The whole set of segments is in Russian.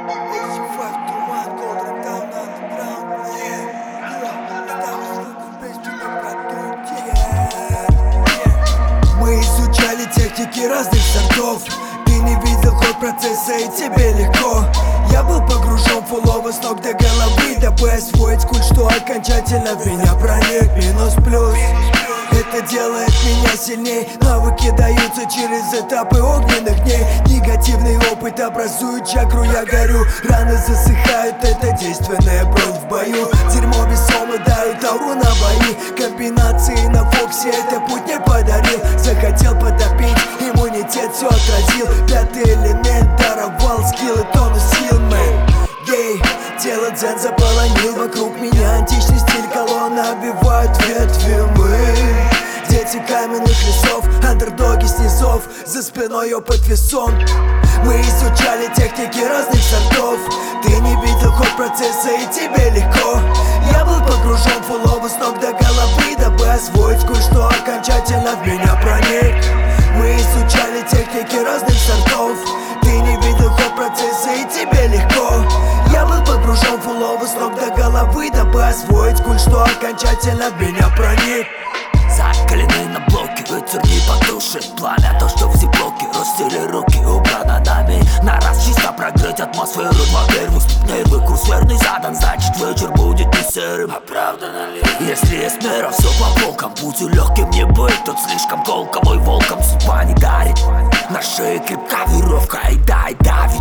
Мы изучали техники разных сортов. Ты не видел ход процесса и тебе легко. Я был погружен в фулово с ног до головы, дабы освоить культ, что окончательно в меня проник. Минус плюс, это делает меня сильней. Навыки даются через этапы огненных дней. Негативный опыт образует чакру, я горю. Раны засыхают, это действенная бронь в бою. Дерьмо весомо дают ауру на бои. Комбинации на фоксе это путь не подарил. Захотел потопить, иммунитет все отразил. Пятый элемент даровал скиллы, тонус сил, мэн. Ей, тело дзен заполонил вокруг меня. Античный стиль колонна обвивают ветви. Мы дети каменных лесов, андердоги с низов, за спиной опыт весом. Мы изучали техники разных сортов. Ты не видел ход процесса и тебе легко. Я был погружен в фулово с ног до головы, дабы освоить кое-что окончательно в меня проник. Мы изучали техники разных сортов. Ты не видел ход процесса и тебе легко. Я был погружен в фулово с ног до головы, дабы освоить кое-что окончательно в меня проник. Закалены на блоке, ветер не потушит пламя. То, что все блоки, растили руки, убрано нами. На раз чисто прогреть атмосферу. Два первых нервы, курс верный задан, значит вечер будет не серым. Оправдано ли? Если есть мера, все по полкам. Путь легким не быть, тот слишком колком. Мой волком судьба не дарит. На шее крепка веревка и дай давит.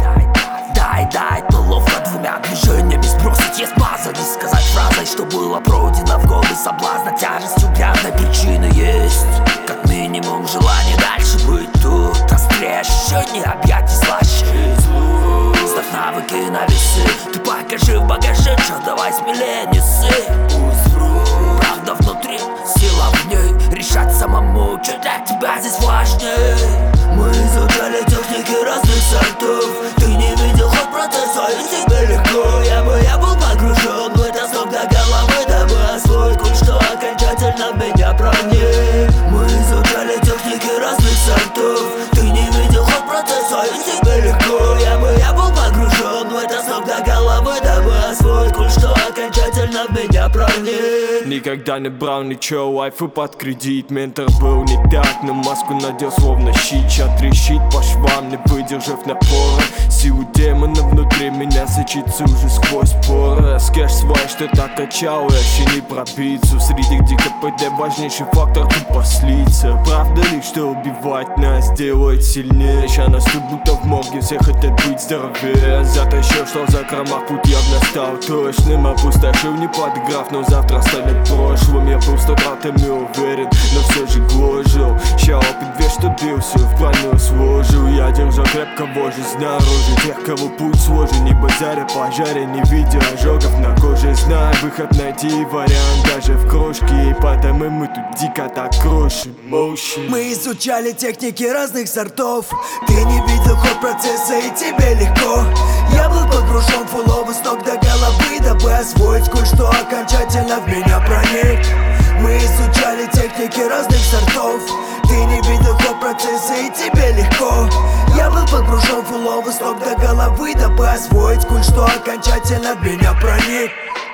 Дай, но ловко двумя движениями сбросить есть база. Не сказать фразой, что было пройдено в годы соблазна. Тяжестью грязной причины есть как минимум желание дальше быть тут. Острее ощущение, объятий слаще. Ставь навыки на весы, ты покажи в багаже, что давай смелее несы. Правда внутри, сила в ней, решать самому, что для тебя здесь важнее. Мы изучали техники разных сортов. Ты не видел ход процесса и тебе легко. Я был погружен в это с ног до головы, дабы освоить кое-что окончательно в меня проник. Мы изучали техники разных сортов. Ты не видел ход процесса и тебе легко. Я был погружен в это с ног до головы, дабы освоить кое-что окончательно в меня проник. Никогда не брал ничего, лайфы под кредит. Ментор был не так, но маску надел словно щит. Чат трещит по швам, не выдержав напора. Силу демона внутри меня сочится уже сквозь поры. Скэш свой, что так качал, вообще не пробиться. Среди где КПД важнейший фактор тупо слиться. Правда ли, что убивать нас делает сильнее? Ща наступ будто в морге, все хотят быть здоровее. Затащил, что в закромах путь явно стал точным. Опустошил, не подыграв, но завтра станет прошлым. Я был 100% уверен, но все же гложил. Ща опыт весь, что бился, в броню сложил. Я держал крепко вожжи снаружи. Тех, кого путь сложен, не базаря пожаре, не видя ожогов на коже. Знаю выход найти вариант даже в крошке. И потому мы тут дико так крошим. Мы изучали техники разных сортов. Ты не видел ход процесса и тебе легко. Я был погружен в фулово с ног до головы, дабы освоить кое-что окончательно в меня проник. Мы изучали техники разных сортов. Ты не видел ход процесса и тебе легко. Я был погружен в фулово с ног до головы, дабы освоить кое-что окончательно в меня проник.